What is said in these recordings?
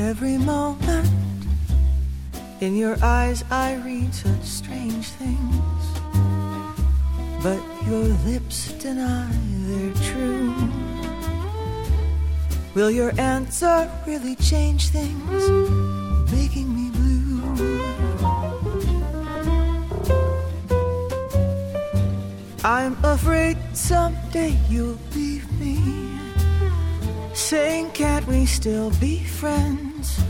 every moment. In your eyes I read such strange things, but your lips deny they're true. Will your answer really change things, making me blue? I'm afraid someday you'll leave me, saying can't we still be friends?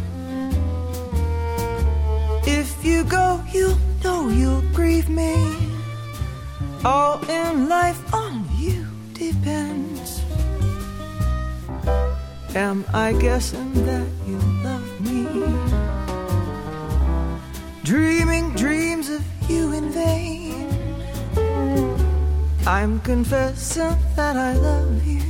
If you go, you'll know you'll grieve me. All in life on you depends. Am I guessing that you love me? Dreaming dreams of you in vain. I'm confessing that I love you.